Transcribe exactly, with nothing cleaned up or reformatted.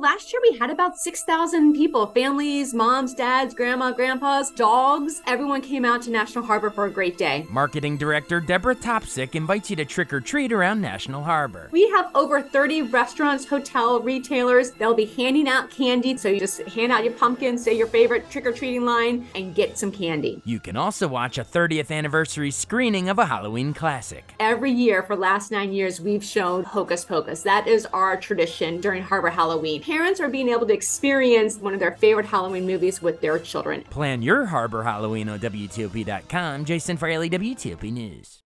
Last year we had about six thousand people, families, moms, dads, grandma, grandpas, dogs. Everyone came out to National Harbor for a great day. Marketing Director Deborah Topsick invites you to trick or treat around National Harbor. We have over thirty restaurants, hotel, retailers. They'll be handing out candy, so you just hand out your pumpkin, say your favorite trick-or-treating line, and get some candy. You can also watch a thirtieth anniversary screening of a Halloween classic. Every year for the last nine years, we've shown Hocus Pocus. That is our tradition during Harbor Halloween. Parents are being able to experience one of their favorite Halloween movies with their children. Plan your Harbor Halloween on W T O P dot com. Jason Fraley, W T O P News.